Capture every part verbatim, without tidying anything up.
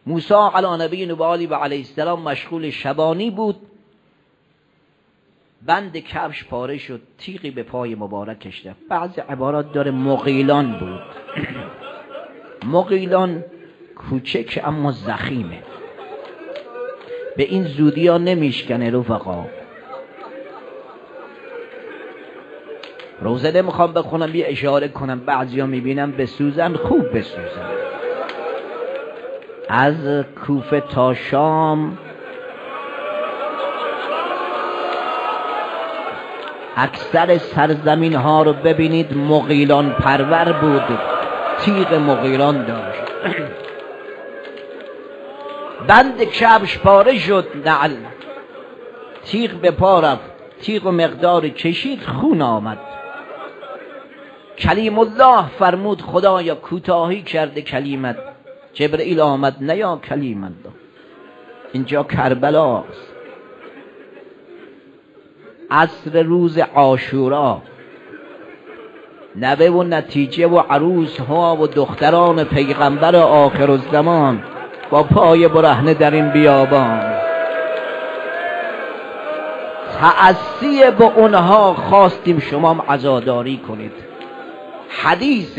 موسی علی نبی و آله و علیه السلام مشغول شبانی بود، بند کفش پاره شد، تیغی به پای مبارکش رفت. بعضی عبارات داره مغیلان بود. مغیلان کوچک اما ضخیمه، به این زودی ها نمیشکنه رفقا. روزه نمیخوام بخونم، یه اشاره کنم. بعضی ها میبینم بسوزن، خوب بسوزن. از کوفه تا شام اکثر سرزمین ها رو ببینید مغیلان پرور بود، تیغ مغیلان داشت. بند کفش پاره شد، نعل تیغ به پا رفت، تیغ و مقدار کشید، خون آمد. کلیم الله فرمود خدایا کوتاهی کرده کلیمت. جبرئیل آمد، نه یا کلیم الله، اینجا کربلاست. عصر روز عاشورا، نوه و نتیجه و عروس ها و دختران پیغمبر آخر الزمان با پای برهنه در این بیابان، تأسی به اونها خواستیم شما عزاداری کنید. حدیث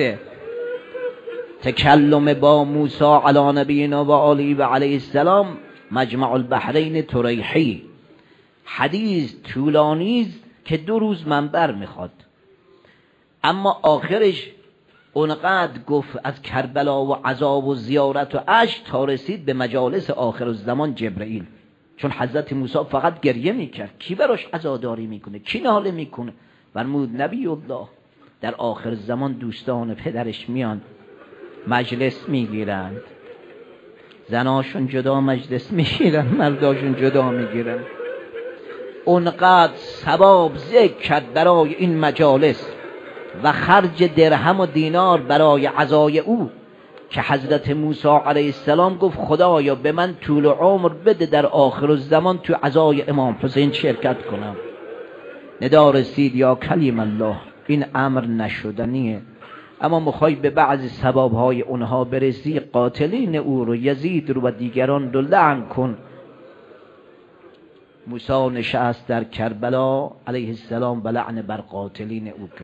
تکلم با موسی علی نبینا و آله و علیه السلام مجمع البحرین طریحی، حدیث طولانی که دو روز منبر میخواد، اما آخرش اونقدر گفت از کربلا و عذاب و زیارت و اشک تا رسید به مجالس آخر الزمان جبرئیل. چون حضرت موسی فقط گریه میکرد، کی براش عزاداری میکنه، کی ناله میکنه؟ فرمود نبی الله در آخر زمان دوستان پدرش میان مجلس میگیرند، زناشون جدا مجلس میگیرن، مرداشون جدا میگیرن. اونقدر ثواب ذکر کرد برای این مجالس و خرج درهم و دینار برای عزای او که حضرت موسی علیه السلام گفت خدایا به من طول عمر بده در آخر الزمان تو عزای امام حسین شرکت کنم. ندا رسید یا کلیم الله، این امر نشدنیه، اما میخوای به بعضی ثوابهای اونها برسی، قاتلین او رو، یزید رو و دیگران رو لعن کن. موسی نشست در کربلا علیه السلام و لعن بر قاتلین او.